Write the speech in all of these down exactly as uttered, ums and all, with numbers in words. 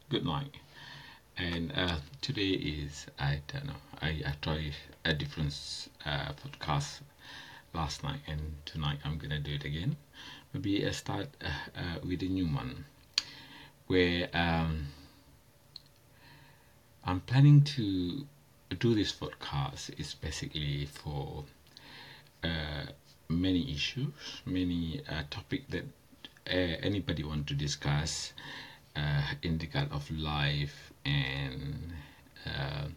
good night. And uh, today is, I don't know, I, I tried a different uh, podcast last night, and tonight I'm gonna do it again. Maybe I start uh, uh, with a new one where um, I'm planning to do this podcast. Is basically for uh, many issues, many uh, topic that uh, anybody want to discuss uh, in regard of life and uh,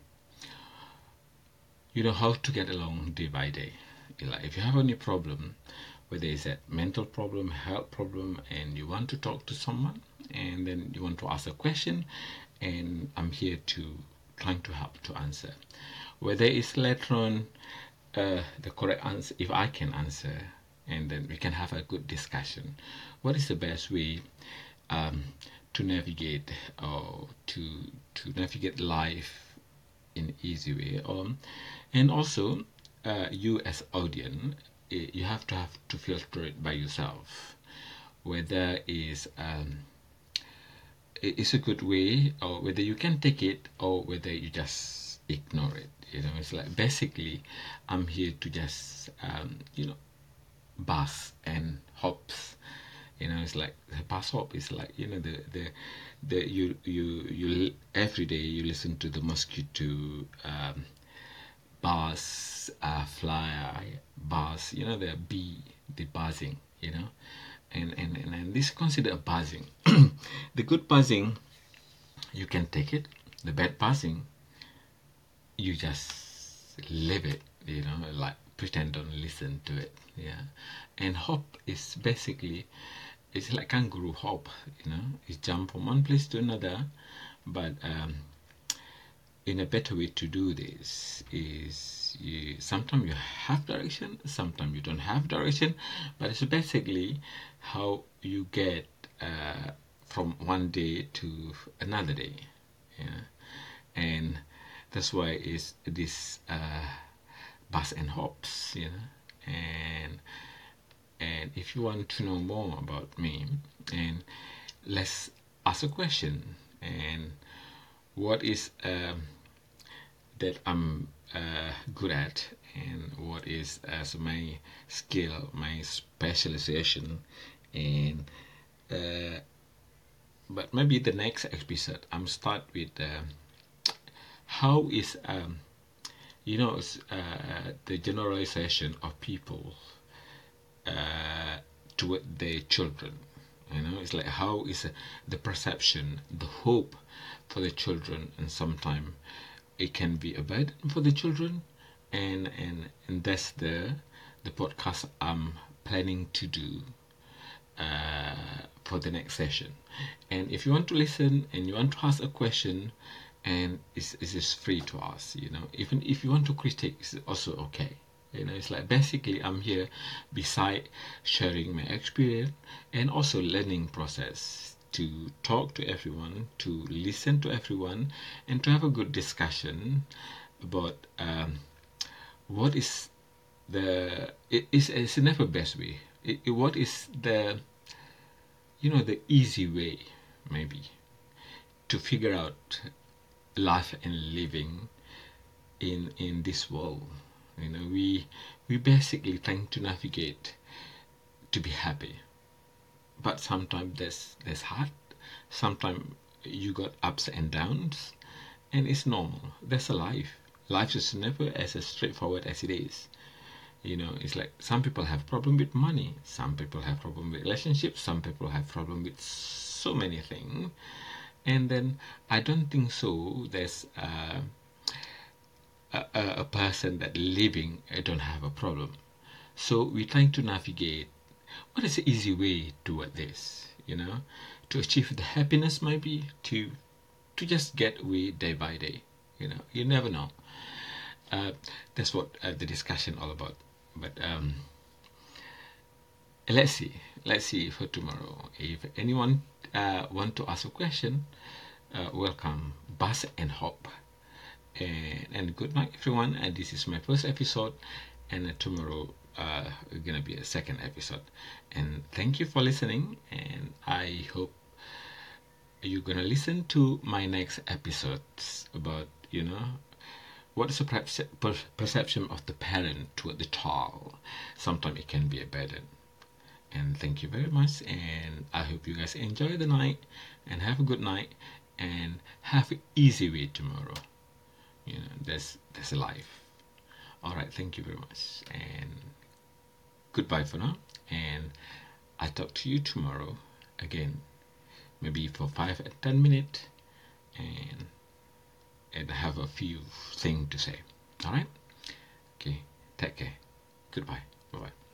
you know how to get along day by day. Like if you have any problem, whether it's a mental problem, health problem, and you want to talk to someone, and then you want to ask a question, and I'm here to trying to help to answer. Whether it's later on uh, the correct answer, if I can answer, and then we can have a good discussion. What is the best way um, to navigate or to to navigate life in easy way? Um, and also, uh, you as audience, eh, you have to have to filter it by yourself, whether is um, it's a good way or whether you can take it or whether you just ignore it. You know, it's like basically I'm here to just um, you know bus and hops. You know, it's like the bus hop is like you know the the the you you you every day you listen to the mosquito um, buzz, uh, fly, buzz. You know the bee, the buzzing. You know, and and and, and this is considered buzzing. The good buzzing you can take it. The bad buzzing you just live it. You know, like pretend don't listen to it. Yeah, and hop is basically it's like kangaroo hop. You know, you jump from one place to another, but um, in a better way to do this is you sometimes you have direction, sometimes you don't have direction, but it's basically how you get uh, from one day to another day. Yeah, and that's why it's this uh, bus and hops. You know, and and if you want to know more about me, and let's ask a question and what is um, that I'm uh, good at and what is as my skill, my specialization, and uh, but maybe the next episode I'm start with uh, how is um, you know uh, the generalization of people uh, toward their children. You know, it's like how is uh, the perception, the hope for the children, and sometimes it can be a burden for the children, and and and that's the the podcast I'm planning to do uh, for the next session. And if you want to listen and you want to ask a question, and it's, it's just free to ask, you know. Even if you want to critique, it's also okay. You know, it's like basically I'm here beside sharing my experience and also learning process to talk to everyone, to listen to everyone, and to have a good discussion about um, what is the it is it's never best way. It, it, what is the you know the easy way maybe to figure out life and living in in this world. You know, we we basically trying to navigate to be happy, but sometimes there's there's hard. Sometimes you got ups and downs, and it's normal. That's a life. Life is never as straightforward as it is. You know, it's like some people have problem with money, some people have problem with relationships, some people have problem with so many things, and then I don't think so. There's uh, a, a, a person that living uh, don't have a problem. So we're trying to navigate what is the easy way toward this, you know, to achieve the happiness maybe to to just get away day by day. You know, you never know. Uh, that's what uh, the discussion all about. But um, let's see, let's see for tomorrow. If anyone uh, want to ask a question, uh, welcome, bus and hop. And, and good night, everyone. And this is my first episode, and uh, tomorrow uh, gonna be a second episode. And thank you for listening. And I hope you're gonna listen to my next episodes about, you know, what is the perce- per- perception of the parent toward the child. Sometimes it can be a burden. And thank you very much, and I hope you guys enjoy the night and have a good night and have an easy way tomorrow. You know, there's there's a life. All right, thank you very much, and goodbye for now. And I talk to you tomorrow again, maybe for five and ten minutes, and and have a few things to say. All right. Okay. Take care. Goodbye. Bye bye.